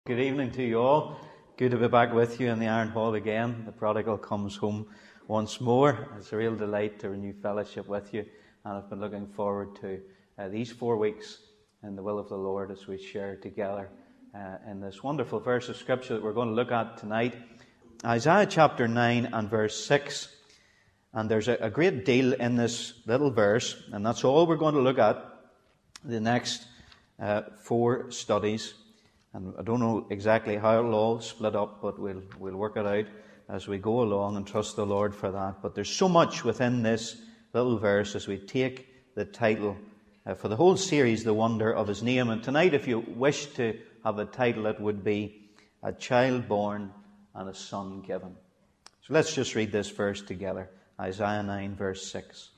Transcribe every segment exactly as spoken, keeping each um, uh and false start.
Good evening to you all. Good to be back with you in the Iron Hall again. The prodigal comes home once more. It's a real delight to renew fellowship with you, and I've been looking forward to uh, these four weeks in the will of the Lord as we share together uh, in this wonderful verse of Scripture that we're going to look at tonight. Isaiah chapter nine and verse six. And there's a, a great deal in this little verse, and that's all we're going to look at the next uh, four studies. And I don't know exactly how it'll all split up, but we'll we'll work it out as we go along and trust the Lord for that. But there's so much within this little verse as we take the title uh, for the whole series, The Wonder of His Name. And tonight, if you wish to have a title, it would be A Child Born and a Son Given. So let's just read this verse together. Isaiah nine, verse six.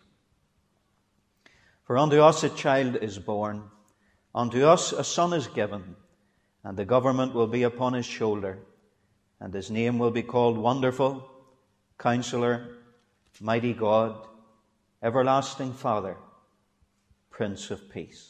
For unto us a child is born, unto us a son is given, and the government will be upon his shoulder, and his name will be called Wonderful, Counselor, Mighty God, Everlasting Father, Prince of Peace.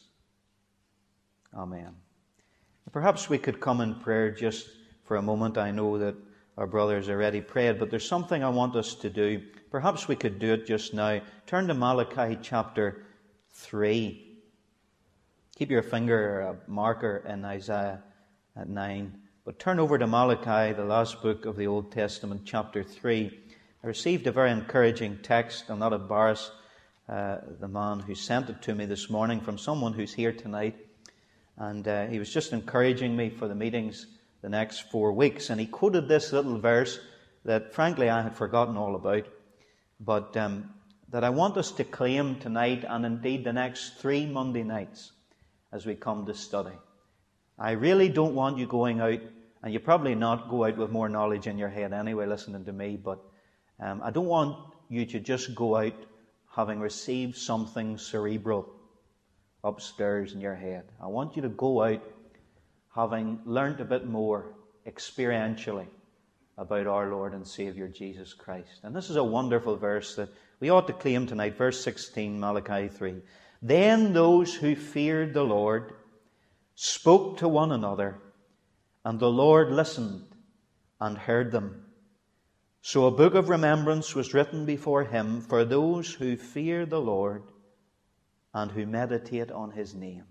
Amen. Perhaps we could come in prayer just for a moment. I know that our brothers already prayed, but there's something I want us to do. Perhaps we could do it just now. Turn to Malachi chapter three. Keep your finger a marker in Isaiah at nine. But turn over to Malachi, the last book of the Old Testament, chapter three. I received a very encouraging text. I'll not embarrass uh, the man who sent it to me this morning from someone who's here tonight. And uh, he was just encouraging me for the meetings the next four weeks. And he quoted this little verse that, frankly, I had forgotten all about. But um, that I want us to claim tonight and indeed the next three Monday nights as we come to study. I really don't want you going out, and you probably not go out with more knowledge in your head anyway, listening to me, but um, I don't want you to just go out having received something cerebral upstairs in your head. I want you to go out having learnt a bit more experientially about our Lord and Saviour Jesus Christ. And this is a wonderful verse that we ought to claim tonight. Verse sixteen, Malachi three. Then those who feared the Lord spoke to one another, and the Lord listened and heard them. So a book of remembrance was written before him for those who fear the Lord and who meditate on his name.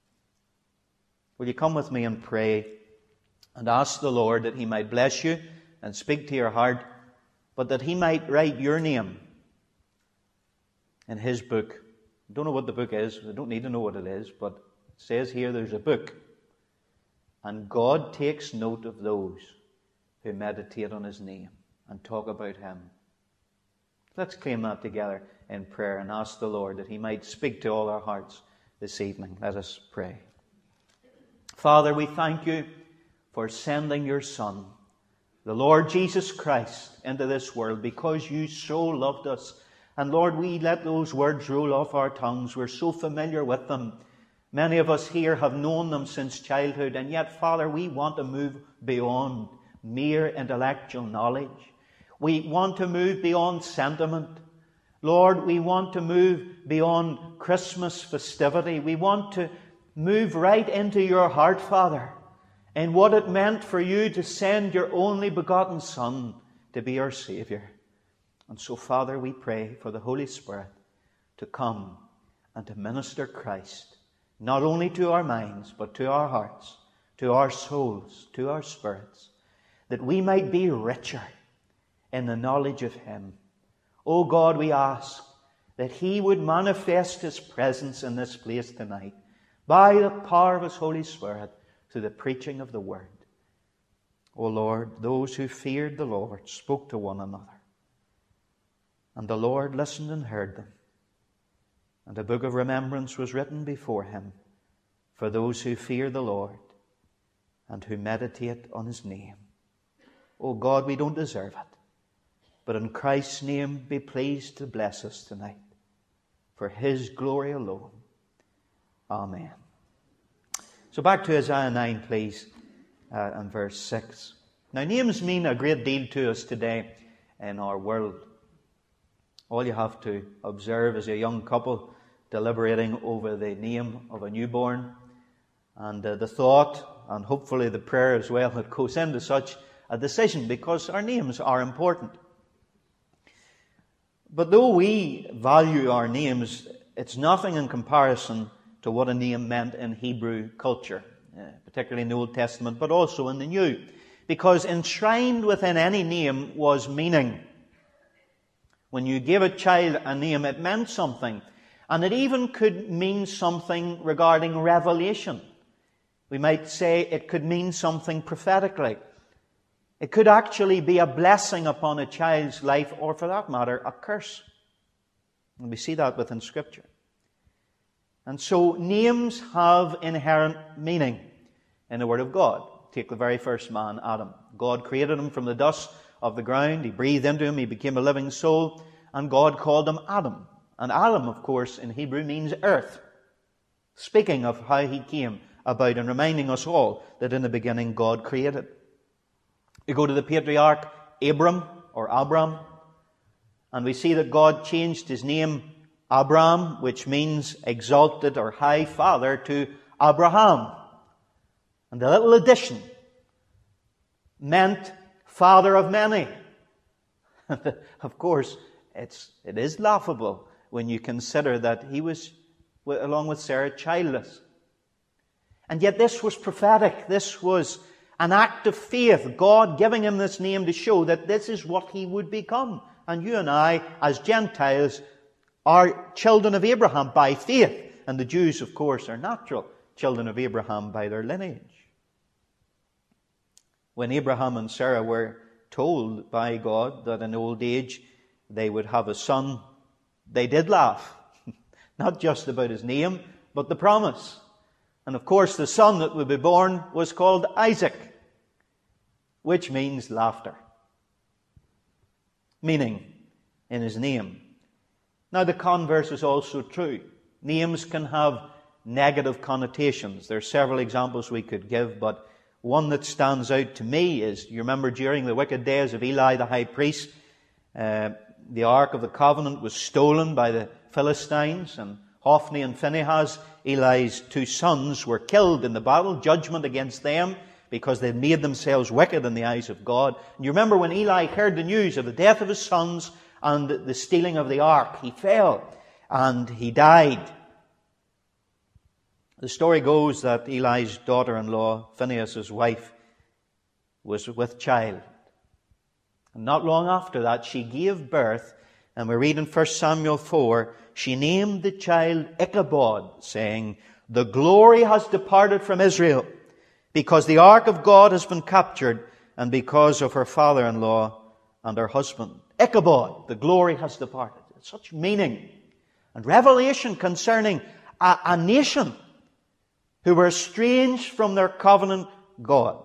Will you come with me and pray and ask the Lord that he might bless you and speak to your heart, but that he might write your name in his book. I don't know what the book is. I don't need to know what it is, but it says here there's a book. And God takes note of those who meditate on his name and talk about him. Let's claim that together in prayer and ask the Lord that he might speak to all our hearts this evening. Let us pray. Father, we thank you for sending your Son, the Lord Jesus Christ, into this world because you so loved us. And Lord, we let those words roll off our tongues. We're so familiar with them. Many of us here have known them since childhood, and yet, Father, we want to move beyond mere intellectual knowledge. We want to move beyond sentiment. Lord, we want to move beyond Christmas festivity. We want to move right into your heart, Father, and what it meant for you to send your only begotten Son to be our Saviour. And so, Father, we pray for the Holy Spirit to come and to minister Christ, not only to our minds, but to our hearts, to our souls, to our spirits, that we might be richer in the knowledge of him. O God, we ask that he would manifest his presence in this place tonight by the power of his Holy Spirit through the preaching of the word. O Lord, those who feared the Lord spoke to one another, and the Lord listened and heard them. And a book of remembrance was written before him for those who fear the Lord and who meditate on his name. Oh God, we don't deserve it, but in Christ's name be pleased to bless us tonight for his glory alone. Amen. So back to Isaiah nine, please, uh, and verse six. Now, names mean a great deal to us today in our world. All you have to observe is a young couple deliberating over the name of a newborn. And uh, the thought and hopefully the prayer as well that goes into such a decision, because our names are important. But though we value our names, it's nothing in comparison to what a name meant in Hebrew culture, uh, particularly in the Old Testament, but also in the New. Because enshrined within any name was meaning. When you gave a child a name, it meant something. And it even could mean something regarding revelation. We might say it could mean something prophetically. It could actually be a blessing upon a child's life, or for that matter, a curse. And we see that within Scripture. And so names have inherent meaning in the Word of God. Take the very first man, Adam. God created him from the dust of the ground. He breathed into him. He became a living soul. And God called him Adam. And Adam, of course, in Hebrew means earth. Speaking of how he came about and reminding us all that in the beginning God created. We go to the patriarch Abram or Abram, and we see that God changed his name Abram, which means exalted or high father, to Abraham. And the little addition meant father of many. Of course, it's, it is laughable when you consider that he was, along with Sarah, childless. And yet this was prophetic. This was an act of faith. God giving him this name to show that this is what he would become. And you and I, as Gentiles, are children of Abraham by faith. And the Jews, of course, are natural children of Abraham by their lineage. When Abraham and Sarah were told by God that in old age they would have a son, they did laugh. Not just about his name, but the promise. And of course, the son that would be born was called Isaac, which means laughter. Meaning in his name. Now, the converse is also true. Names can have negative connotations. There are several examples we could give, but one that stands out to me is, you remember during the wicked days of Eli the high priest, uh, the Ark of the Covenant was stolen by the Philistines, and Hophni and Phinehas, Eli's two sons, were killed in the battle, judgment against them, because they'd made themselves wicked in the eyes of God. And you remember when Eli heard the news of the death of his sons and the stealing of the ark, he fell and he died. The story goes that Eli's daughter-in-law, Phinehas' wife, was with child. And not long after that, she gave birth, and we read in First Samuel four, she named the child Ichabod, saying, "The glory has departed from Israel, because the ark of God has been captured, and because of her father-in-law and her husband." Ichabod, the glory has departed. It's such meaning and revelation concerning a, a nation who were estranged from their covenant God.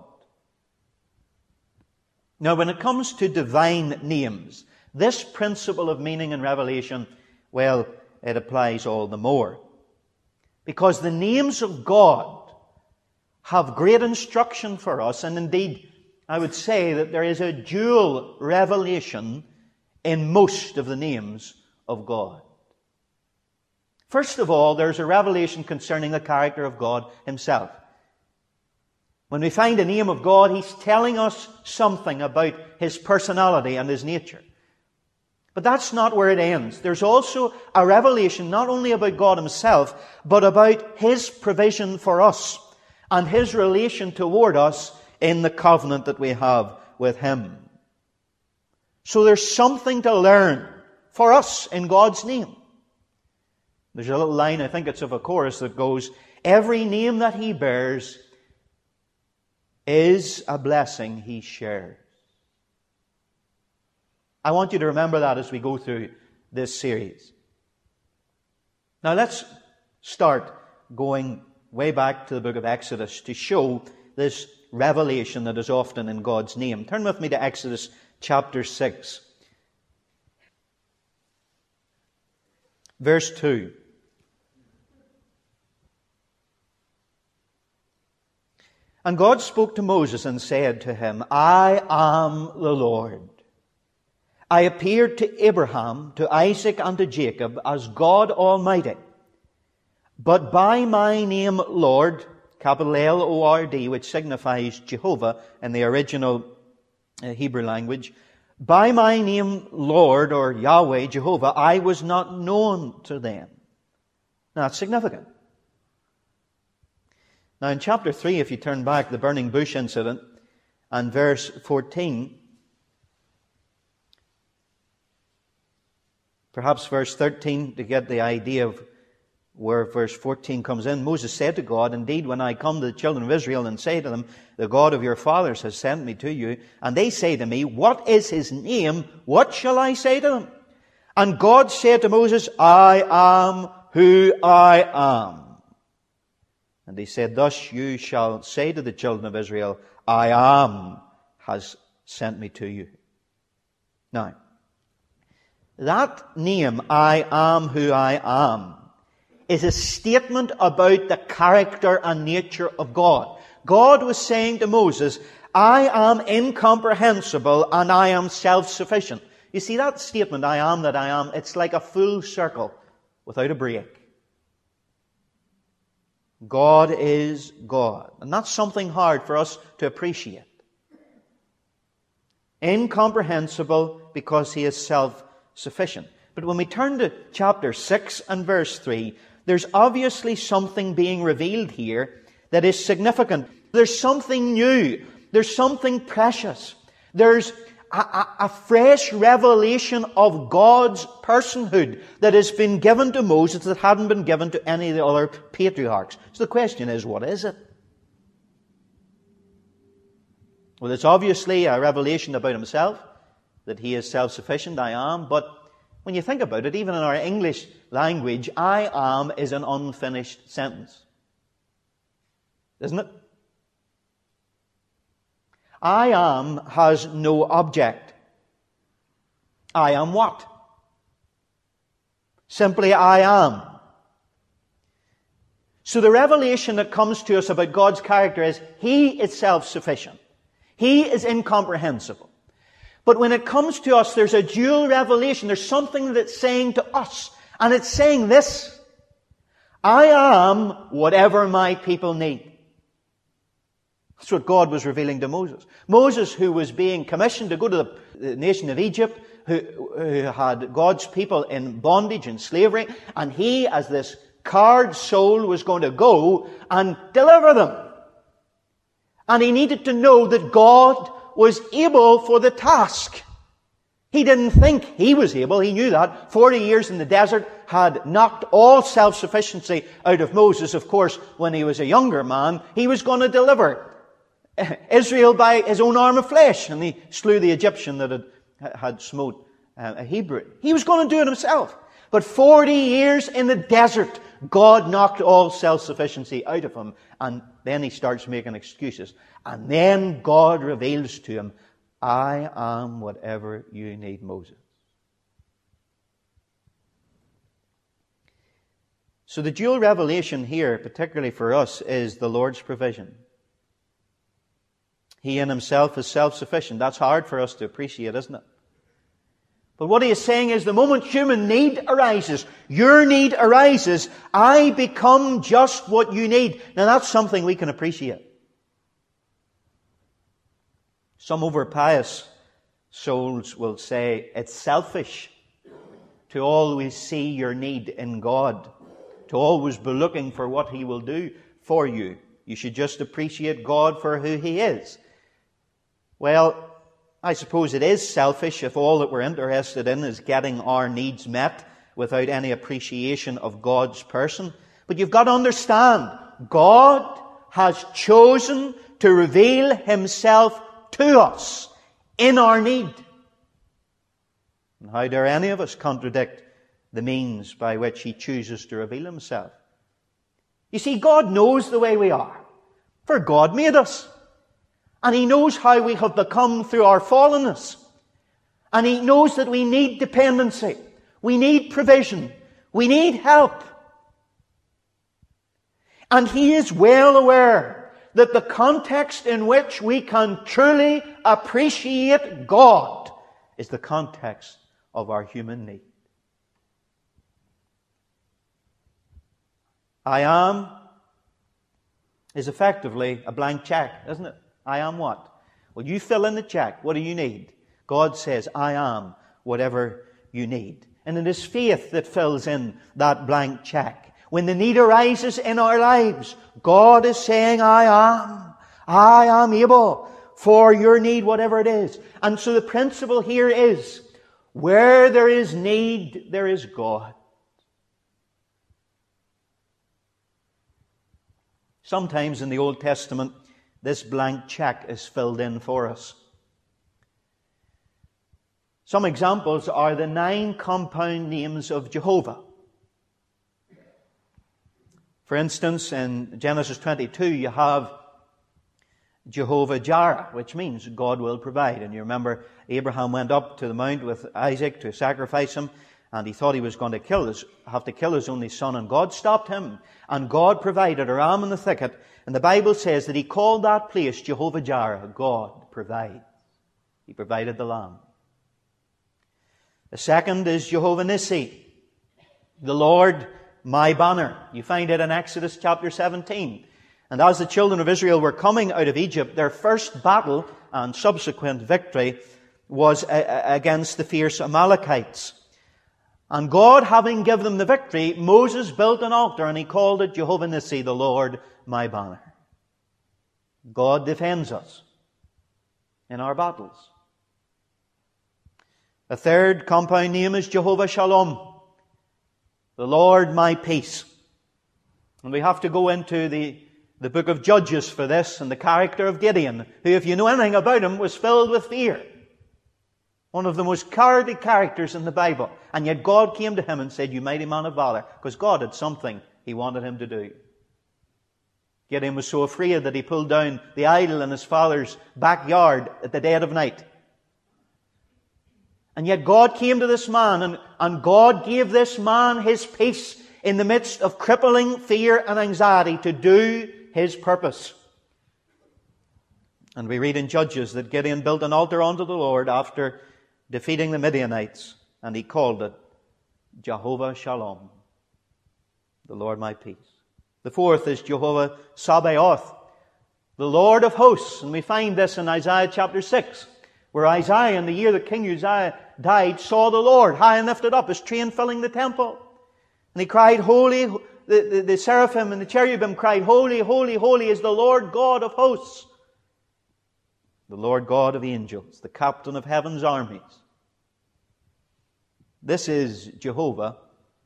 Now, when it comes to divine names, this principle of meaning and revelation, well, it applies all the more. Because the names of God have great instruction for us, and indeed, I would say that there is a dual revelation in most of the names of God. First of all, there's a revelation concerning the character of God himself. When we find a name of God, he's telling us something about his personality and his nature. But that's not where it ends. There's also a revelation not only about God himself, but about his provision for us and his relation toward us in the covenant that we have with him. So there's something to learn for us in God's name. There's a little line, I think it's of a chorus, that goes, "Every name that he bears is a blessing he shares." I want you to remember that as we go through this series. Now let's start going way back to the book of Exodus to show this revelation that is often in God's name. Turn with me to Exodus chapter six. Verse two. "And God spoke to Moses and said to him, I am the Lord. I appeared to Abraham, to Isaac, and to Jacob as God Almighty. But by my name, Lord, capital L O R D, which signifies Jehovah in the original uh, Hebrew language. By my name, Lord, or Yahweh, Jehovah, I was not known to them. Now, that's significant. Now, in chapter three, if you turn back, the burning bush incident, and verse fourteen, perhaps verse thirteen, to get the idea of where verse fourteen comes in. Moses said to God, indeed, when I come to the children of Israel and say to them, the God of your fathers has sent me to you, and they say to me, what is his name? What shall I say to them? And God said to Moses, I am who I am. And he said, thus you shall say to the children of Israel, I am has sent me to you. Now, that name, I am who I am, is a statement about the character and nature of God. God was saying to Moses, I am incomprehensible and I am self-sufficient. You see, that statement, I am that I am, it's like a full circle without a break. God is God. And that's something hard for us to appreciate. Incomprehensible because he is self-sufficient. But when we turn to chapter six and verse three, there's obviously something being revealed here that is significant. There's something new. There's something precious. There's a, a, a fresh revelation of God's personhood that has been given to Moses that hadn't been given to any of the other patriarchs. So the question is, what is it? Well, it's obviously a revelation about himself, that he is self-sufficient, I am. But when you think about it, even in our English language, I am is an unfinished sentence. Isn't it? I am has no object. I am what? Simply I am. So the revelation that comes to us about God's character is He is self-sufficient. He is incomprehensible. But when it comes to us, there's a dual revelation. There's something that's saying to us. And it's saying this: I am whatever my people need. That's what God was revealing to Moses. Moses, who was being commissioned to go to the, the nation of Egypt, who, who had God's people in bondage and slavery, and he, as this coward soul, was going to go and deliver them. And he needed to know that God was able for the task. He didn't think he was able. He knew that. Forty years in the desert had knocked all self-sufficiency out of Moses. Of course, when he was a younger man, he was going to deliver Israel by his own arm of flesh. And he slew the Egyptian that had, had smote a Hebrew. He was going to do it himself. But forty years in the desert, God knocked all self-sufficiency out of him. And then he starts making excuses. And then God reveals to him, I am whatever you need, Moses. So the dual revelation here, particularly for us, is the Lord's provision. He in himself is self-sufficient. That's hard for us to appreciate, isn't it? But what he is saying is, the moment human need arises, your need arises, I become just what you need. Now that's something we can appreciate. Some overpious souls will say it's selfish to always see your need in God, to always be looking for what He will do for you. You should just appreciate God for who He is. Well, I suppose it is selfish if all that we're interested in is getting our needs met without any appreciation of God's person. But you've got to understand, God has chosen to reveal Himself to us in our need. And how dare any of us contradict the means by which He chooses to reveal Himself? You see, God knows the way we are, for God made us. And He knows how we have become through our fallenness. And He knows that we need dependency. We need provision. We need help. And He is well aware that the context in which we can truly appreciate God is the context of our human need. I am is effectively a blank check, isn't it? I am what? Well, you fill in the check. What do you need? God says, I am whatever you need. And it is faith that fills in that blank check. When the need arises in our lives, God is saying, I am. I am able for your need, whatever it is. And so the principle here is, where there is need, there is God. Sometimes in the Old Testament, this blank check is filled in for us. Some examples are the nine compound names of Jehovah. For instance, in Genesis twenty-two, you have Jehovah Jireh, which means God will provide. And you remember Abraham went up to the mount with Isaac to sacrifice him, and he thought he was going to kill his, have to kill his only son, and God stopped him. And God provided a ram in the thicket, and the Bible says that He called that place Jehovah Jireh. God provides. He provided the lamb. The second is Jehovah Nissi, the Lord my banner. You find it in Exodus chapter seventeen. And as the children of Israel were coming out of Egypt, their first battle and subsequent victory was against the fierce Amalekites. And God, having given them the victory, Moses built an altar and he called it Jehovah Nissi, the Lord my banner. God defends us in our battles. A third compound name is Jehovah Shalom, the Lord my peace. And we have to go into the, the book of Judges for this, and the character of Gideon, who, if you know anything about him, was filled with fear. One of the most cowardly characters in the Bible. And yet God came to him and said, you mighty man of valor, because God had something He wanted him to do. Gideon was so afraid that he pulled down the idol in his father's backyard at the dead of night. And yet God came to this man, and, and God gave this man His peace in the midst of crippling fear and anxiety to do His purpose. And we read in Judges that Gideon built an altar unto the Lord after defeating the Midianites, and he called it Jehovah Shalom, the Lord my peace. The fourth is Jehovah Sabaoth, the Lord of hosts. And we find this in Isaiah chapter six, where Isaiah, in the year that King Uzziah died, saw the Lord high and lifted up, His train filling the temple. And he cried, holy, the, the, the seraphim and the cherubim cried, holy, holy, holy is the Lord God of hosts, the Lord God of angels, the captain of heaven's armies. This is Jehovah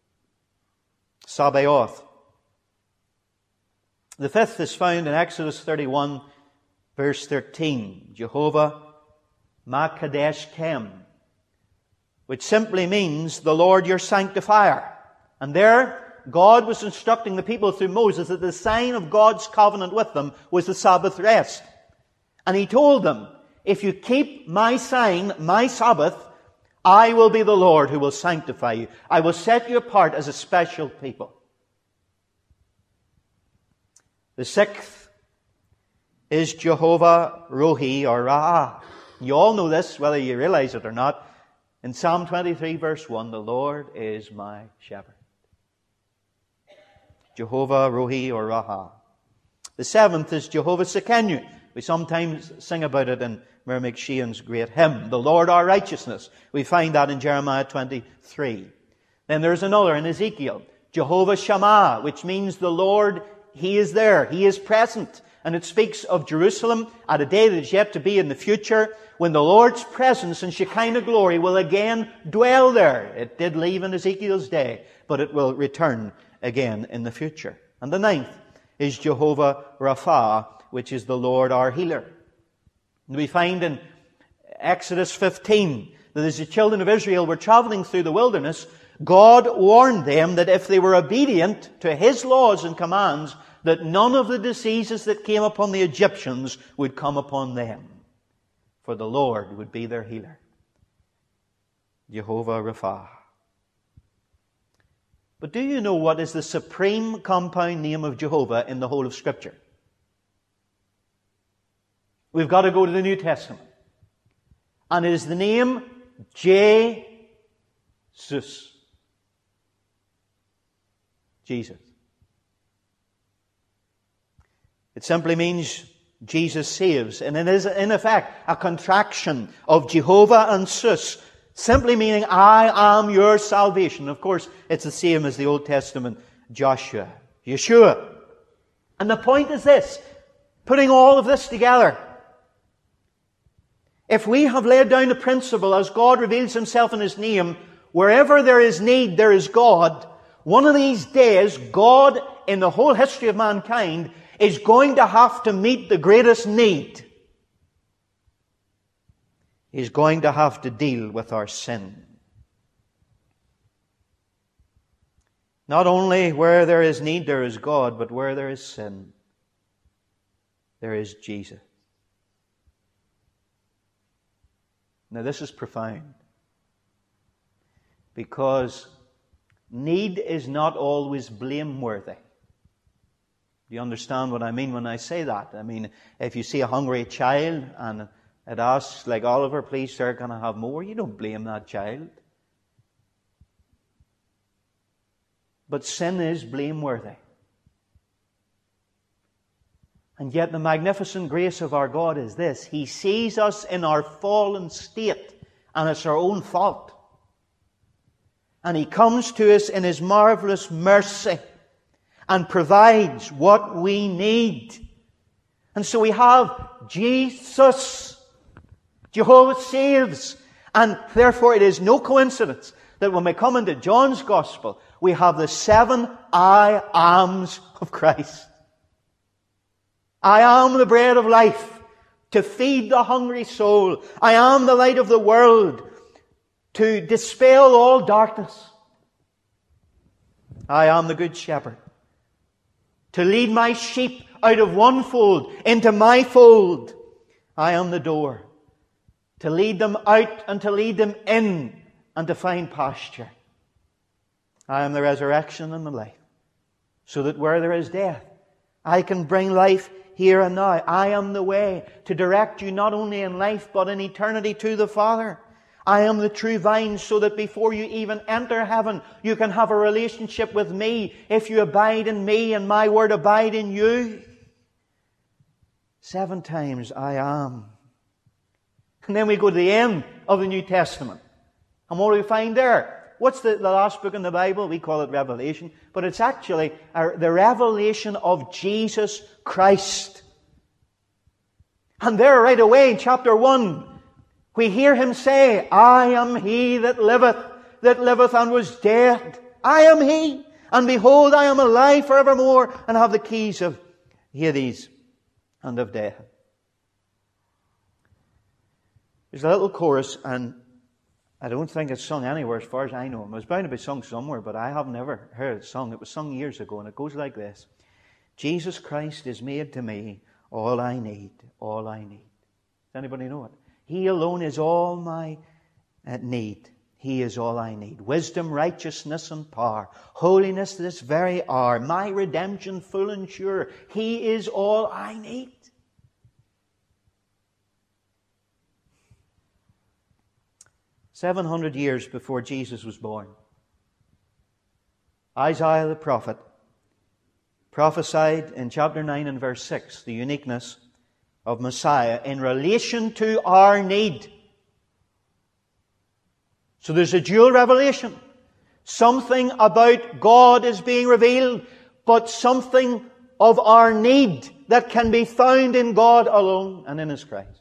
Sabaoth. The fifth is found in Exodus thirty-one, verse thirteen. Jehovah Makadeshkem, which simply means the Lord your sanctifier. And there, God was instructing the people through Moses that the sign of God's covenant with them was the Sabbath rest. And He told them, if you keep my sign, my Sabbath, I will be the Lord who will sanctify you. I will set you apart as a special people. The sixth is Jehovah Rohi or Ra. You all know this, whether you realize it or not. In Psalm twenty-three, verse one, the Lord is my shepherd. Jehovah Rohi or Raha. The seventh is Jehovah Sekenu. We sometimes sing about it in Merrimack Sheehan's great hymn, the Lord our righteousness. We find that in Jeremiah twenty-three. Then there's another in Ezekiel, Jehovah Shammah, which means the Lord, He is there, He is present. And it speaks of Jerusalem at a day that is yet to be in the future, when the Lord's presence and Shekinah glory will again dwell there. It did leave in Ezekiel's day, but it will return again in the future. And the ninth is Jehovah Rapha, which is the Lord our healer. And we find in Exodus fifteen that as the children of Israel were traveling through the wilderness, God warned them that if they were obedient to His laws and commands, that none of the diseases that came upon the Egyptians would come upon them, for the Lord would be their healer. Jehovah Rapha. But do you know what is the supreme compound name of Jehovah in the whole of Scripture? We've got to go to the New Testament. And it is the name Jesus. Jesus. It simply means Jesus saves. And it is, in effect, a contraction of Jehovah and Sus, simply meaning, I am your salvation. Of course, it's the same as the Old Testament Joshua, Yeshua. And the point is this, putting all of this together. If we have laid down the principle, as God reveals Himself in His name, wherever there is need, there is God. One of these days, God, in the whole history of mankind, is going to have to meet the greatest need. He's going to have to deal with our sin. Not only where there is need, there is God, but where there is sin, there is Jesus. Now this is profound, because need is not always blameworthy. Do you understand what I mean when I say that? I mean, if you see a hungry child and it asks, like, Oliver, please sir, can I have more? You don't blame that child. But sin is blameworthy. And yet the magnificent grace of our God is this. He sees us in our fallen state, and it's our own fault. And He comes to us in His marvelous mercy and provides what we need. And so we have Jesus. Jehovah saves. And therefore it is no coincidence that when we come into John's Gospel, we have the seven I ams of Christ. I am the bread of life, to feed the hungry soul. I am the light of the world, to dispel all darkness. I am the good shepherd, to lead my sheep out of one fold into my fold. I am the door, to lead them out and to lead them in and to find pasture. I am the resurrection and the life, so that where there is death, I can bring life here and now. I am the way to direct you not only in life but in eternity to the Father. I am the true vine, so that before you even enter heaven, you can have a relationship with me if you abide in me and my word abide in you. Seven times I am. And then we go to the end of the New Testament. And what do we find there? What's the, the last book in the Bible? We call it Revelation. But it's actually our, the revelation of Jesus Christ. And there right away in chapter one, we hear Him say, I am He that liveth, that liveth and was dead. I am He. And behold, I am alive forevermore, and have the keys of Hades and of death. There's a little chorus, and I don't think it's sung anywhere as far as I know. It was bound to be sung somewhere, but I have never heard it sung. It was sung years ago, and it goes like this. Jesus Christ is made to me all I need, all I need. Does anybody know it? He alone is all my need. He is all I need. Wisdom, righteousness, and power. Holiness this very hour. My redemption full and sure. He is all I need. Seven hundred years before Jesus was born, Isaiah the prophet prophesied in chapter nine and verse six the uniqueness of Messiah in relation to our need. So there's a dual revelation. Something about God is being revealed, but something of our need that can be found in God alone and in His Christ.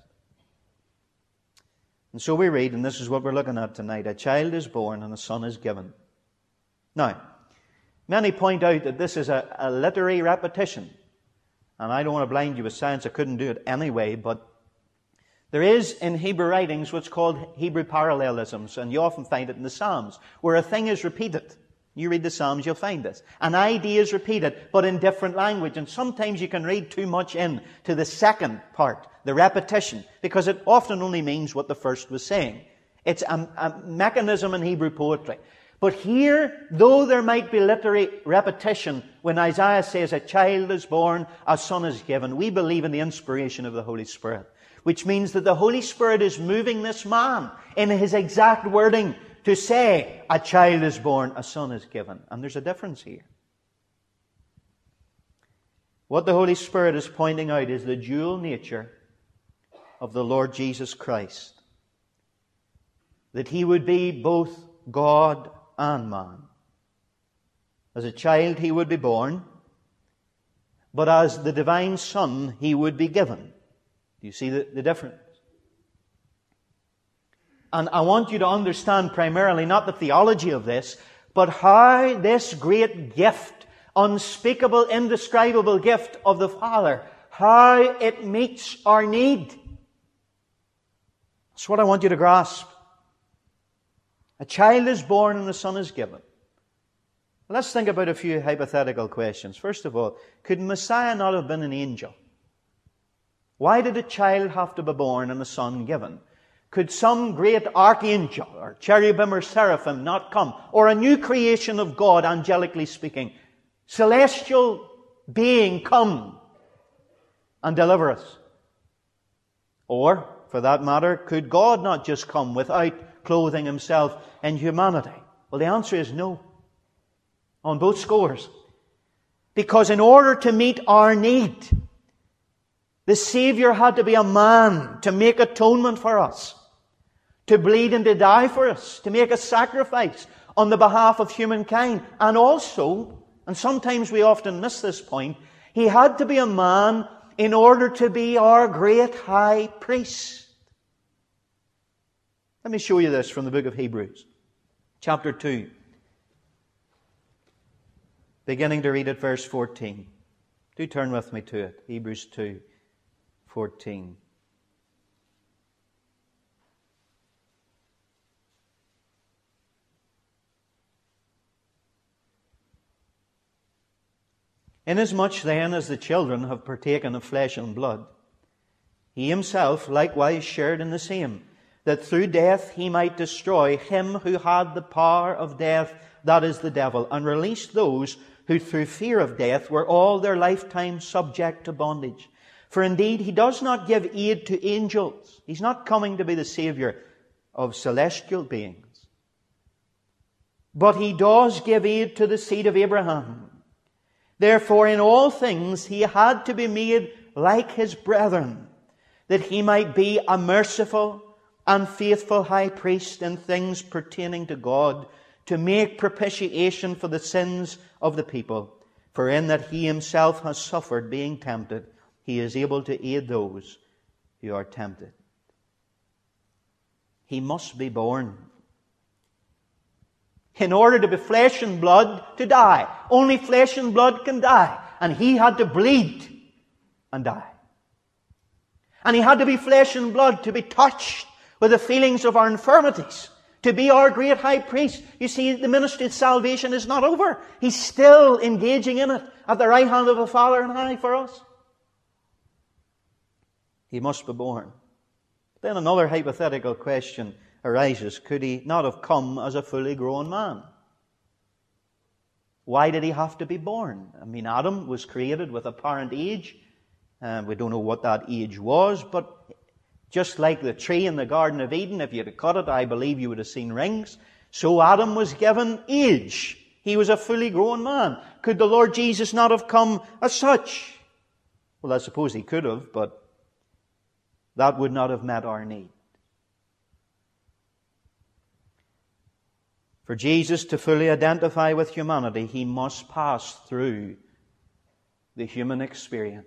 And so we read, and this is what we're looking at tonight, a child is born and a son is given. Now, many point out that this is a, a literary repetition. And I don't want to blind you with science, I couldn't do it anyway, but there is in Hebrew writings what's called Hebrew parallelisms, and you often find it in the Psalms, where a thing is repeated. You read the Psalms, you'll find this. An idea is repeated, but in different language. And sometimes you can read too much in to the second part, the repetition, because it often only means what the first was saying. It's a, a mechanism in Hebrew poetry. But here, though there might be literary repetition, when Isaiah says a child is born, a son is given, we believe in the inspiration of the Holy Spirit. Which means that the Holy Spirit is moving this man in his exact wording to say, a child is born, a son is given. And there's a difference here. What the Holy Spirit is pointing out is the dual nature of the Lord Jesus Christ. That He would be both God and man. As a child He would be born, but as the divine Son He would be given. Do you see the, the difference? And I want you to understand primarily not the theology of this, but how this great gift, unspeakable, indescribable gift of the Father, how it meets our need. That's what I want you to grasp. A child is born and a son is given. Let's think about a few hypothetical questions. First of all, could Messiah not have been an angel? Why did a child have to be born and a son given? Could some great archangel or cherubim or seraphim not come? Or a new creation of God, angelically speaking, celestial being come and deliver us? Or, for that matter, could God not just come without clothing Himself in humanity? Well, the answer is no. On both scores. Because in order to meet our need, the Savior had to be a man to make atonement for us, to bleed and to die for us, to make a sacrifice on the behalf of humankind. And also, and sometimes we often miss this point, He had to be a man in order to be our great high priest. Let me show you this from the book of Hebrews, chapter two. Beginning to read at verse fourteen. Do turn with me to it. Hebrews two, fourteen. Inasmuch then as the children have partaken of flesh and blood, He Himself likewise shared in the same, that through death He might destroy him who had the power of death, that is the devil, and release those who through fear of death were all their lifetime subject to bondage. For indeed He does not give aid to angels. He's not coming to be the Saviour of celestial beings. But He does give aid to the seed of Abraham. Therefore in all things He had to be made like His brethren, that He might be a merciful and faithful high priest in things pertaining to God, to make propitiation for the sins of the people. For in that He Himself has suffered being tempted, He is able to aid those who are tempted. He must be born. In order to be flesh and blood, to die. Only flesh and blood can die. And He had to bleed and die. And He had to be flesh and blood to be touched with the feelings of our infirmities, to be our great high priest. You see, the ministry of salvation is not over. He's still engaging in it at the right hand of the Father and high for us. He must be born. Then another hypothetical question arises. Could He not have come as a fully grown man? Why did He have to be born? I mean, Adam was created with apparent age. Uh, we don't know what that age was, but just like the tree in the Garden of Eden, if you had cut it, I believe you would have seen rings. So Adam was given age. He was a fully grown man. Could the Lord Jesus not have come as such? Well, I suppose He could have, but that would not have met our need. For Jesus to fully identify with humanity, He must pass through the human experience.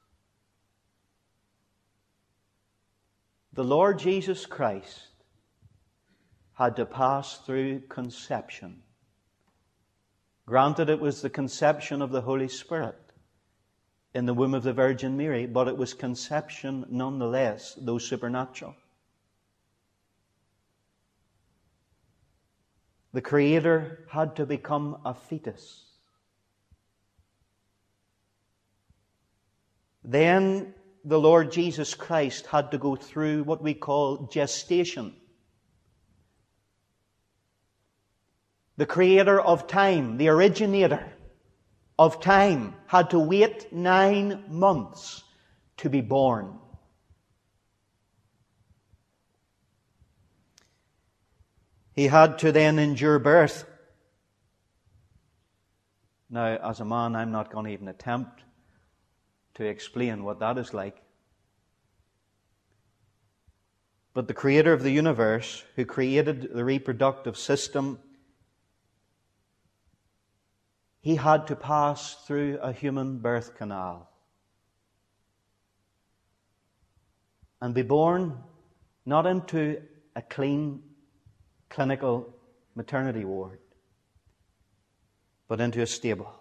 The Lord Jesus Christ had to pass through conception. Granted, it was the conception of the Holy Spirit in the womb of the Virgin Mary, but it was conception nonetheless, though supernatural. The Creator had to become a fetus. Then the Lord Jesus Christ had to go through what we call gestation. The Creator of time, the originator of time, had to wait nine months to be born. He had to then endure birth. Now, as a man, I'm not going to even attempt to explain what that is like. But the Creator of the universe, who created the reproductive system, He had to pass through a human birth canal and be born not into a clean clinical maternity ward, but into a stable.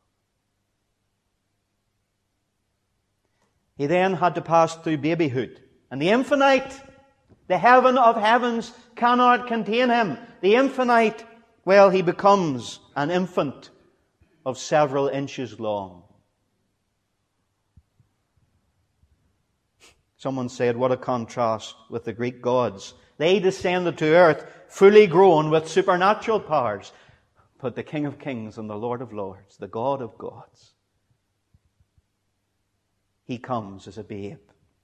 He then had to pass through babyhood. And the infinite, the heaven of heavens, cannot contain Him. The infinite, well, He becomes an infant of several inches long. Someone said, what a contrast with the Greek gods. They descended to earth fully grown with supernatural powers. But the King of Kings and the Lord of Lords, the God of gods, He comes as a babe.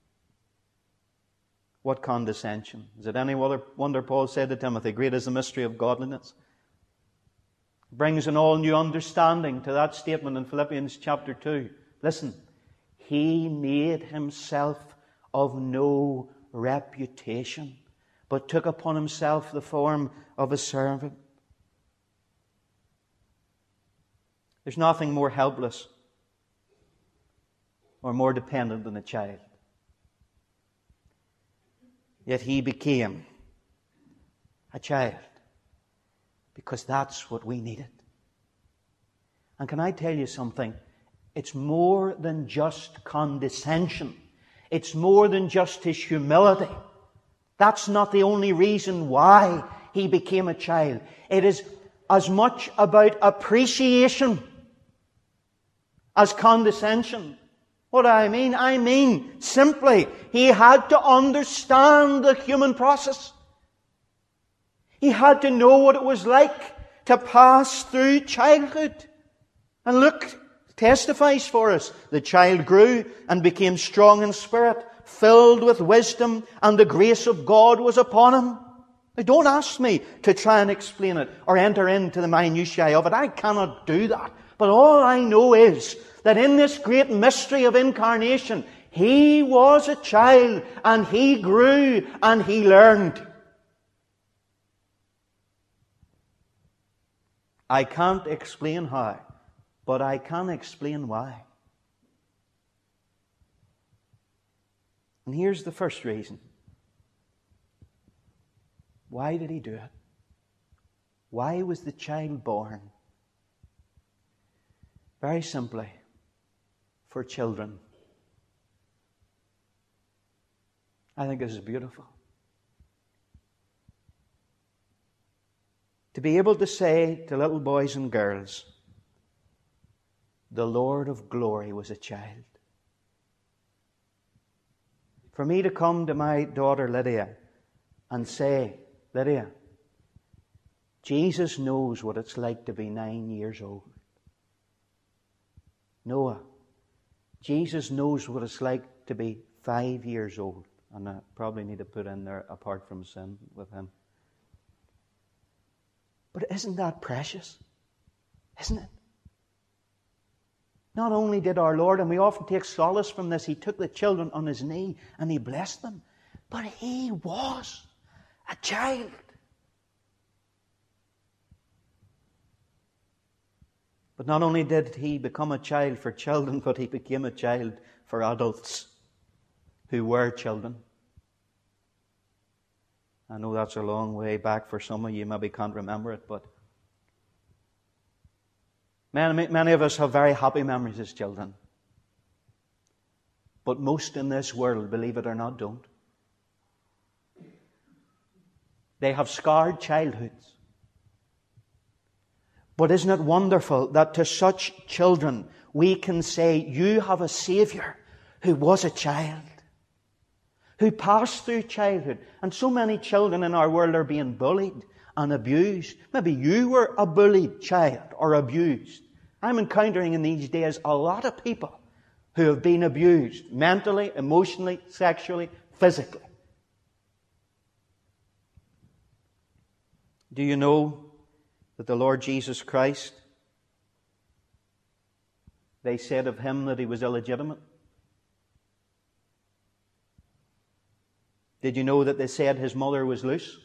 What condescension. Is it any wonder Paul said to Timothy, great is the mystery of godliness? Brings an all new understanding to that statement in Philippians chapter two. Listen, He made Himself of no reputation, but took upon Himself the form of a servant. There's nothing more helpless or more dependent than a child. Yet He became a child because that's what we needed. And can I tell you something? It's more than just condescension. It's more than just His humility. That's not the only reason why He became a child. It is as much about appreciation as condescension. What do I mean? I mean, simply, He had to understand the human process. He had to know what it was like to pass through childhood. And Luke testifies for us. The child grew and became strong in spirit, filled with wisdom, and the grace of God was upon him. Now, don't ask me to try and explain it or enter into the minutiae of it. I cannot do that. But all I know is that in this great mystery of incarnation, He was a child and He grew and He learned. I can't explain how, but I can explain why. And here's the first reason. Why did He do it? Why was the child born? Very simply, for children. I think this is beautiful. To be able to say to little boys and girls, the Lord of glory was a child. For me to come to my daughter Lydia and say, Lydia, Jesus knows what it's like to be nine years old. Noah, Jesus knows what it's like to be five years old. And I probably need to put in there, apart from sin, with him. But isn't that precious? Isn't it? Not only did our Lord, and we often take solace from this, He took the children on His knee and He blessed them. But He was a child. But not only did He become a child for children, but He became a child for adults who were children. I know that's a long way back for some of you, maybe can't remember it, but many, many of us have very happy memories as children. But most in this world, believe it or not, don't. They have scarred childhoods. But isn't it wonderful that to such children we can say, you have a Saviour who was a child, who passed through childhood. And so many children in our world are being bullied and abused. Maybe you were a bullied child or abused. I'm encountering in these days a lot of people who have been abused mentally, emotionally, sexually, physically. Do you know that the Lord Jesus Christ, they said of Him that He was illegitimate? Did you know that they said his mother was loose?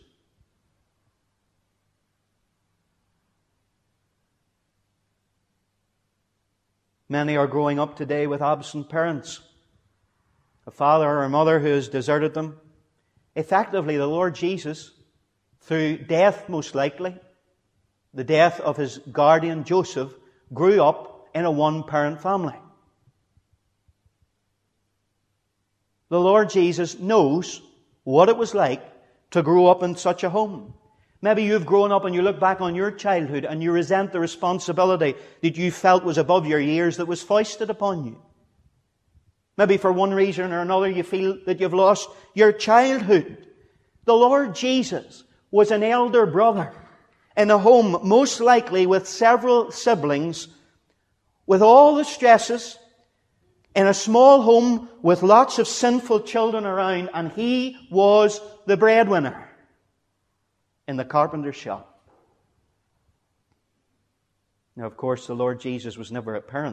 Many are growing up today with absent parents. A father or a mother who has deserted them. Effectively, the Lord Jesus, through death most likely, the death of his guardian Joseph, grew up in a one-parent family. The Lord Jesus knows what it was like to grow up in such a home. Maybe you've grown up and you look back on your childhood and you resent the responsibility that you felt was above your years that was foisted upon you. Maybe for one reason or another you feel that you've lost your childhood. The Lord Jesus was an elder brother in a home most likely with several siblings, with all the stresses, in a small home with lots of sinful children around, and he was the breadwinner in the carpenter's shop. Now, of course, the Lord Jesus was never a parent.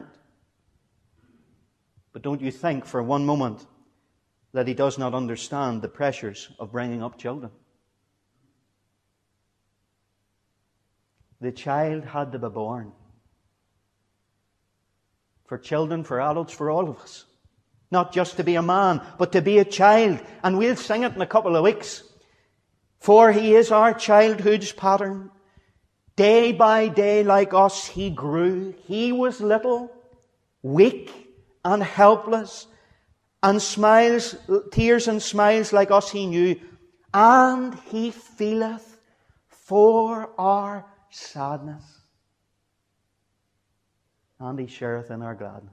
But don't you think for one moment that he does not understand the pressures of bringing up children? The child had to be born. For children, for adults, for all of us. Not just to be a man, but to be a child. And we'll sing it in a couple of weeks. For he is our childhood's pattern. Day by day, like us, he grew. He was little, weak, and helpless, and smiles, tears and smiles like us he knew. And he feeleth for our sadness. And he shareth in our gladness.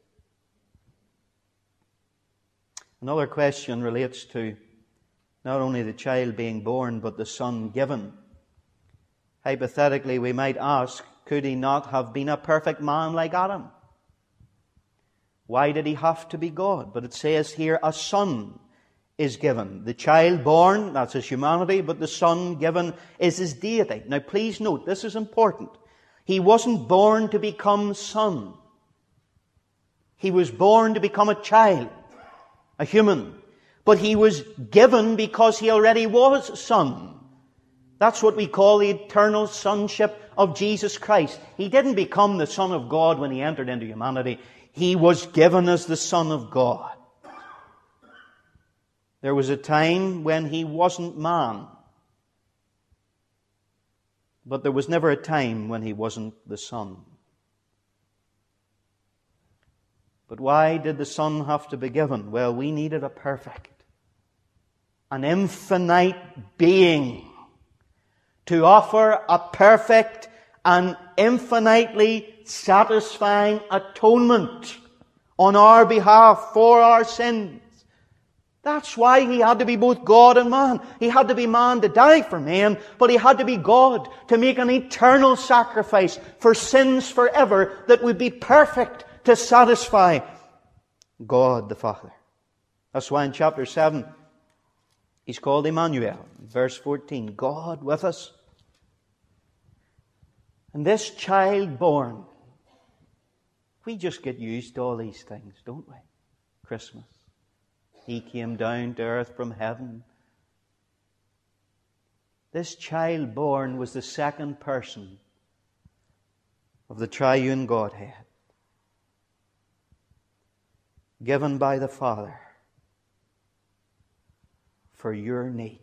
Another question relates to not only the child being born, but the son given. Hypothetically, we might ask, could he not have been a perfect man like Adam? Why did he have to be God? But it says here, a son is given. The child born, that's his humanity, but the son given is his deity. Now please note, this is important. He wasn't born to become son. He was born to become a child, a human. But he was given because he already was son. That's what we call the eternal sonship of Jesus Christ. He didn't become the Son of God when he entered into humanity. He was given as the Son of God. There was a time when he wasn't man. But there was never a time when he wasn't the Son. But why did the Son have to be given? Well, we needed a perfect, an infinite being to offer a perfect and infinitely satisfying atonement on our behalf for our sins. That's why he had to be both God and man. He had to be man to die for men, but he had to be God to make an eternal sacrifice for sins forever that would be perfect to satisfy God the Father. That's why in chapter seven, he's called Emmanuel. Verse fourteen, God with us. And this child born, we just get used to all these things, don't we? Christmas. He came down to earth from heaven. This child born was the second person of the triune Godhead, given by the Father for your need.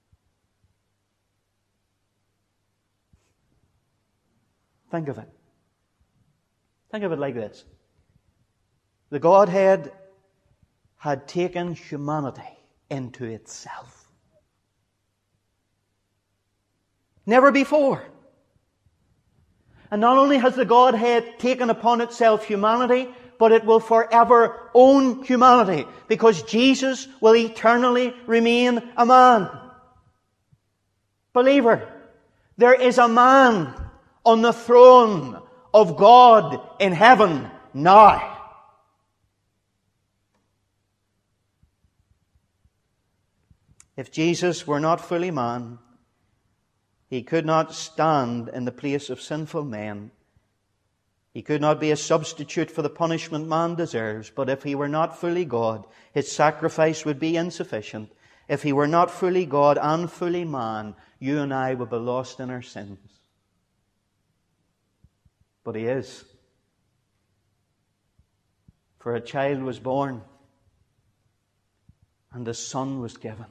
Think of it. Think of it like this. The Godhead had taken humanity into itself. Never before. And not only has the Godhead taken upon itself humanity, but it will forever own humanity, because Jesus will eternally remain a man. Believer, there is a man on the throne of God in heaven now. If Jesus were not fully man, he could not stand in the place of sinful men. He could not be a substitute for the punishment man deserves. But if he were not fully God, his sacrifice would be insufficient. If he were not fully God and fully man, you and I would be lost in our sins. But he is. For a child was born, and a son was given.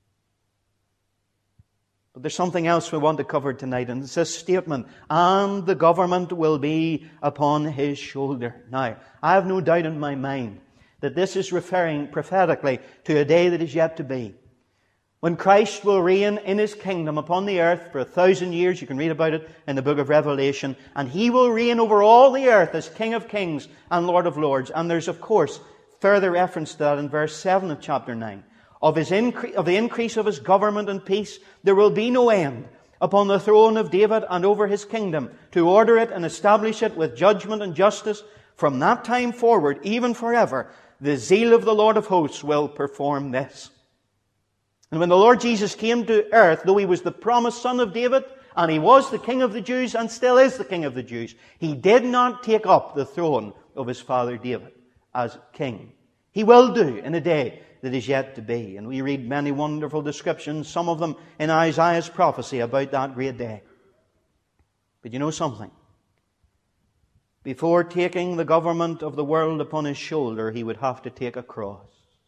But there's something else we want to cover tonight, and it's this statement, and the government will be upon his shoulder. Now, I have no doubt in my mind that this is referring prophetically to a day that is yet to be, when Christ will reign in his kingdom upon the earth for a thousand years. You can read about it in the book of Revelation. And he will reign over all the earth as King of kings and Lord of lords. And there's, of course, further reference to that in verse seven of chapter nine. Of, his incre- of the increase of his government and peace, there will be no end upon the throne of David and over his kingdom, to order it and establish it with judgment and justice. From that time forward, even forever, the zeal of the Lord of hosts will perform this. And when the Lord Jesus came to earth, though he was the promised son of David, and he was the King of the Jews, and still is the King of the Jews, he did not take up the throne of his father David as king. He will do in a day that is yet to be. And we read many wonderful descriptions, some of them in Isaiah's prophecy, about that great day. But you know something? Before taking the government of the world upon his shoulder, he would have to take a cross.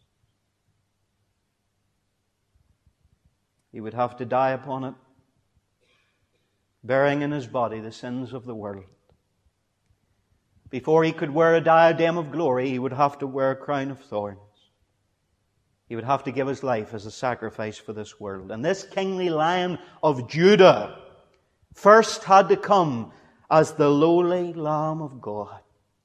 He would have to die upon it, bearing in his body the sins of the world. Before he could wear a diadem of glory, he would have to wear a crown of thorns. He would have to give his life as a sacrifice for this world. And this kingly Lion of Judah first had to come as the lowly Lamb of God.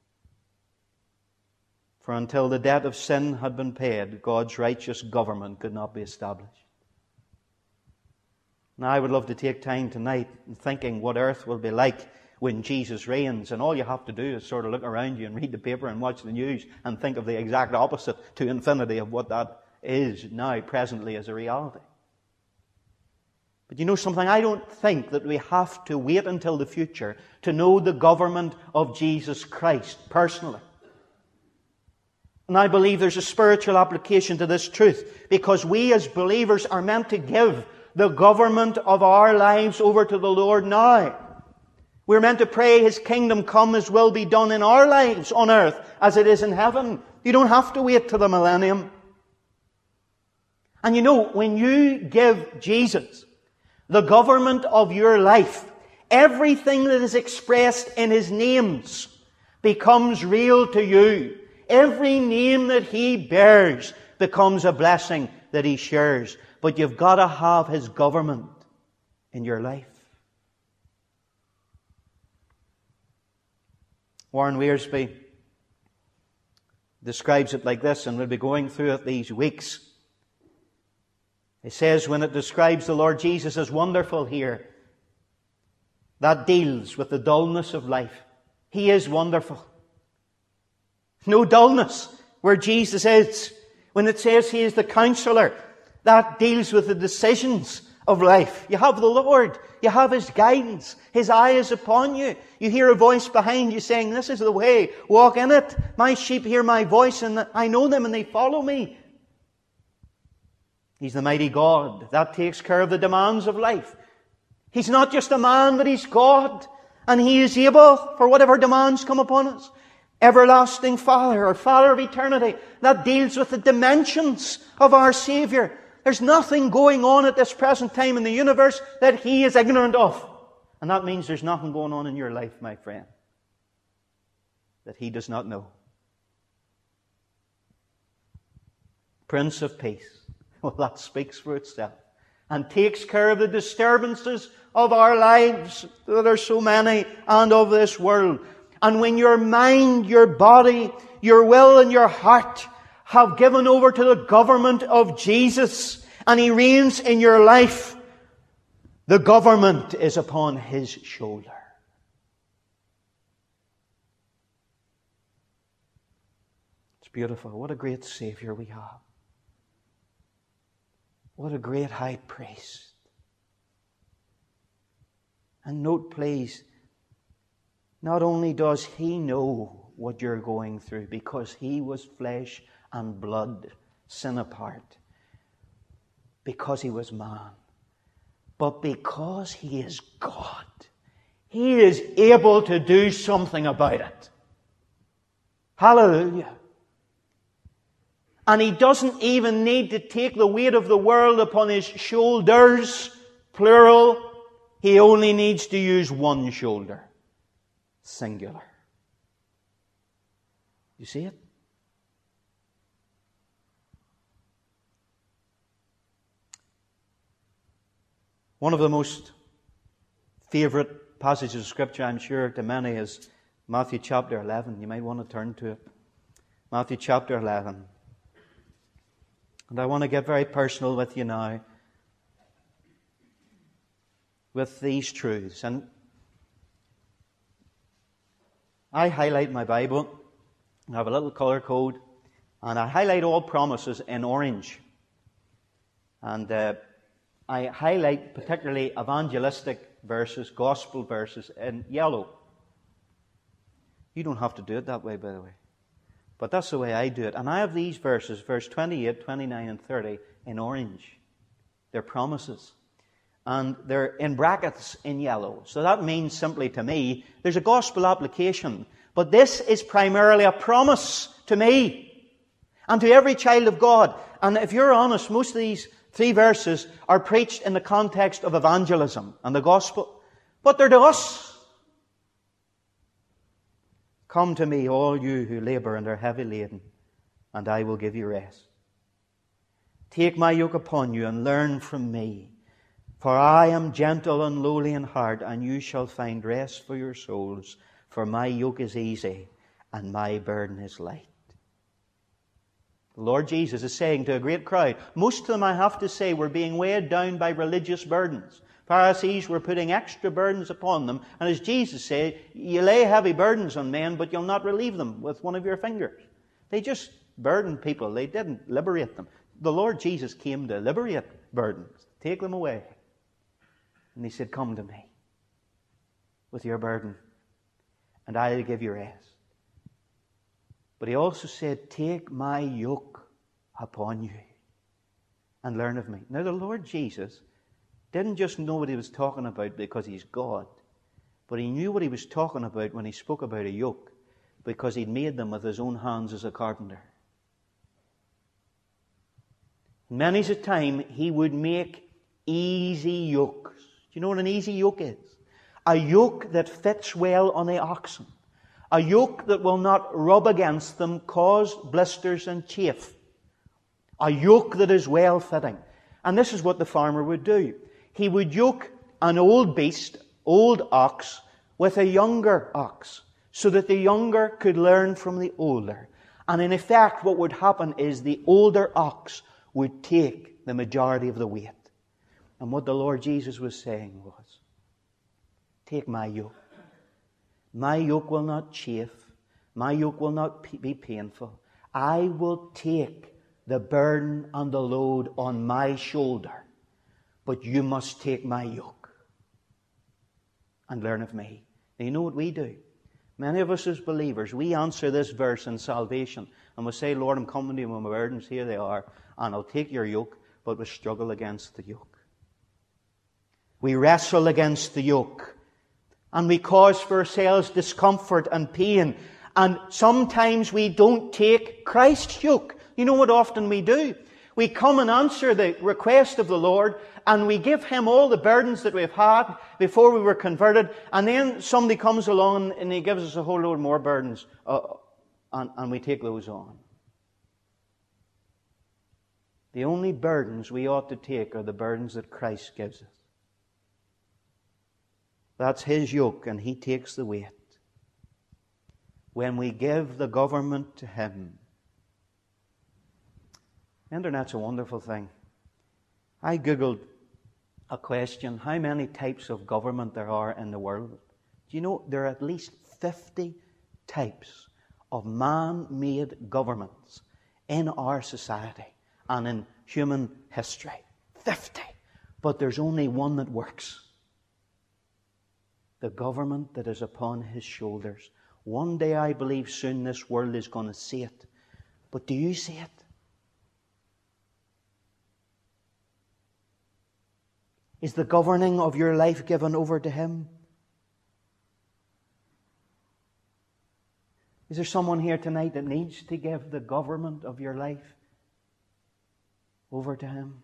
For until the debt of sin had been paid, God's righteous government could not be established. Now, I would love to take time tonight in thinking what earth will be like when Jesus reigns. And all you have to do is sort of look around you and read the paper and watch the news and think of the exact opposite to infinity of what that is now presently as a reality. But you know something? I don't think that we have to wait until the future to know the government of Jesus Christ personally. And I believe there's a spiritual application to this truth, because we as believers are meant to give the government of our lives over to the Lord now. We're meant to pray His kingdom come, His will be done in our lives on earth as it is in heaven. You don't have to wait till the millennium. And you know, when you give Jesus the government of your life, everything that is expressed in His names becomes real to you. Every name that He bears becomes a blessing that He shares. But you've got to have His government in your life. Warren Wiersbe describes it like this, and we'll be going through it these weeks. He says, when it describes the Lord Jesus as wonderful here, that deals with the dullness of life. He is wonderful. No dullness where Jesus is. When it says He is the Counselor, that deals with the decisions of life. You have the Lord. You have His guidance. His eye is upon you. You hear a voice behind you saying, this is the way. Walk in it. My sheep hear my voice and I know them and they follow me. He's the mighty God. That takes care of the demands of life. He's not just a man, but He's God. And He is able for whatever demands come upon us. Everlasting Father, or Father of eternity, that deals with the dimensions of our Savior. There's nothing going on at this present time in the universe that He is ignorant of. And that means there's nothing going on in your life, my friend, that He does not know. Prince of Peace. Well, that speaks for itself. And takes care of the disturbances of our lives, that are so many, and of this world. And when your mind, your body, your will and your heart have given over to the government of Jesus, and He reigns in your life, the government is upon His shoulder. It's beautiful. What a great Savior we have. What a great high priest. And note, please, not only does He know what you're going through, because He was flesh and blood, sin apart, because he was man, but because he is God. He is able to do something about it. Hallelujah. And he doesn't even need to take the weight of the world upon his shoulders, plural. He only needs to use one shoulder, singular. You see it? One of the most favourite passages of Scripture, I'm sure, to many is Matthew chapter eleven. You might want to turn to it. Matthew chapter eleven. And I want to get very personal with you now with these truths. And I highlight my Bible. I have a little colour code. And I highlight all promises in orange. And uh, I highlight particularly evangelistic verses, gospel verses in yellow. You don't have to do it that way, by the way. But that's the way I do it. And I have these verses, verse twenty-eight, twenty-nine, and thirty, in orange. They're promises. And they're in brackets in yellow. So that means simply to me, there's a gospel application. But this is primarily a promise to me and to every child of God. And if you're honest, most of these three verses are preached in the context of evangelism and the gospel. But they're to us. Come to me, all you who labour and are heavy laden, and I will give you rest. Take my yoke upon you and learn from me. For I am gentle and lowly in heart, and you shall find rest for your souls. For my yoke is easy, and my burden is light. The Lord Jesus is saying to a great crowd, most of them, I have to say, were being weighed down by religious burdens. Pharisees were putting extra burdens upon them. And as Jesus said, you lay heavy burdens on men, but you'll not relieve them with one of your fingers. They just burdened people. They didn't liberate them. The Lord Jesus came to liberate burdens, take them away. And he said, come to me with your burden, and I'll give you rest. But he also said, take my yoke upon you and learn of me. Now the Lord Jesus didn't just know what he was talking about because he's God, but he knew what he was talking about when he spoke about a yoke, because he'd made them with his own hands as a carpenter. Many's a time he would make easy yokes. Do you know what an easy yoke is? A yoke that fits well on the oxen. A yoke that will not rub against them, cause blisters and chafe. A yoke that is well fitting. And this is what the farmer would do. He would yoke an old beast, old ox, with a younger ox, so that the younger could learn from the older. And in effect, what would happen is the older ox would take the majority of the weight. And what the Lord Jesus was saying was, take my yoke. My yoke will not chafe. My yoke will not be painful. I will take the burden and the load on my shoulder. But you must take my yoke and learn of me. Now, you know what we do? Many of us as believers, we answer this verse in salvation. And we say, Lord, I'm coming to you with my burdens. Here they are. And I'll take your yoke. But we struggle against the yoke. We wrestle against the yoke. And we cause for ourselves discomfort and pain. And sometimes we don't take Christ's yoke. You know what often we do? We come and answer the request of the Lord, and we give Him all the burdens that we've had before we were converted, and then somebody comes along and He gives us a whole load more burdens, uh, and, and we take those on. The only burdens we ought to take are the burdens that Christ gives us. That's His yoke, and He takes the weight. When we give the government to Him. The Internet's a wonderful thing. I Googled a question, how many types of government there are in the world. Do you know there are at least fifty types of man-made governments in our society and in human history? fifty. But there's only one that works. The government that is upon His shoulders. One day, I believe soon, this world is going to see it. But do you see it? Is the governing of your life given over to Him? Is there someone here tonight that needs to give the government of your life over to Him?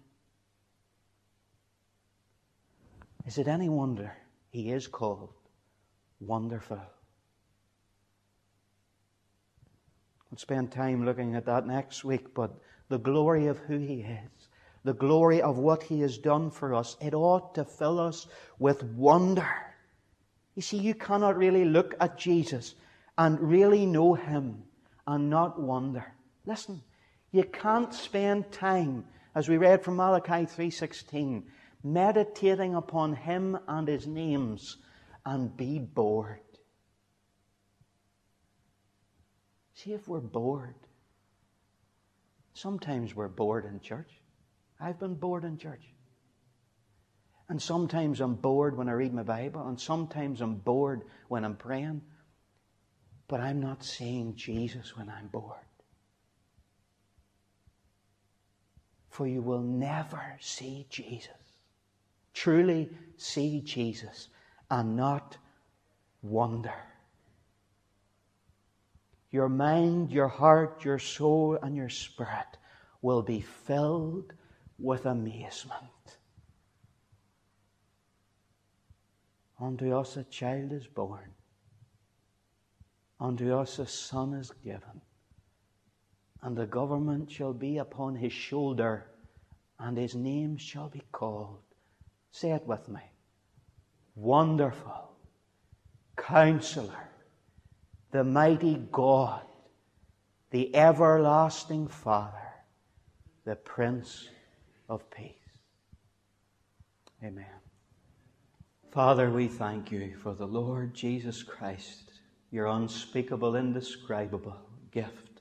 Is it any wonder He is called Wonderful? We'll spend time looking at that next week, but the glory of who He is, the glory of what He has done for us, it ought to fill us with wonder. You see, you cannot really look at Jesus and really know Him and not wonder. Listen, you can't spend time, as we read from Malachi three sixteen, meditating upon Him and His names and be bored. See, if we're bored, sometimes we're bored in church. I've been bored in church. And sometimes I'm bored when I read my Bible, and sometimes I'm bored when I'm praying. But I'm not seeing Jesus when I'm bored. For you will never see Jesus, truly see Jesus, and not wonder. Your mind, your heart, your soul, and your spirit will be filled with amazement. Unto us a child is born. Unto us a son is given. And the government shall be upon His shoulder, and His name shall be called. Say it with me. Wonderful Counselor, the mighty God, the everlasting Father, the Prince of Peace. Amen. Father, we thank You for the Lord Jesus Christ, Your unspeakable, indescribable gift.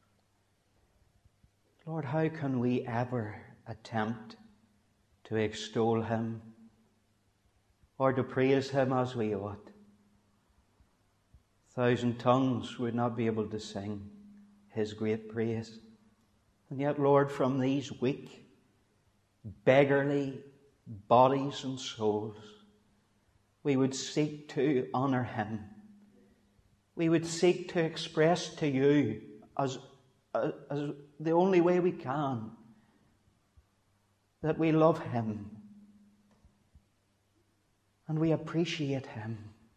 Lord, how can we ever attempt to extol Him or to praise Him as we ought? A thousand tongues would not be able to sing His great praise. And yet, Lord, from these weak, beggarly bodies and souls, we would seek to honour Him. We would seek to express to You as, as, as the only way we can that we love Him and we appreciate Him.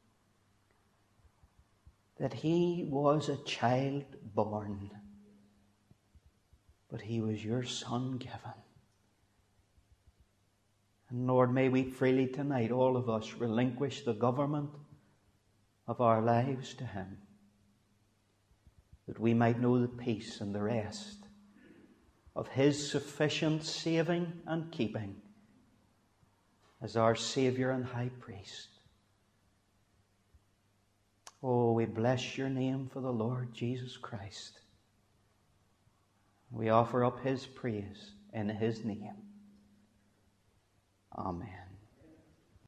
That He was a child born, but He was Your Son given. And Lord, may we freely tonight, all of us, relinquish the government of our lives to Him, that we might know the peace and the rest of His sufficient saving and keeping as our Saviour and High Priest. Oh, we bless Your name for the Lord Jesus Christ. We offer up His praise in His name. Amen.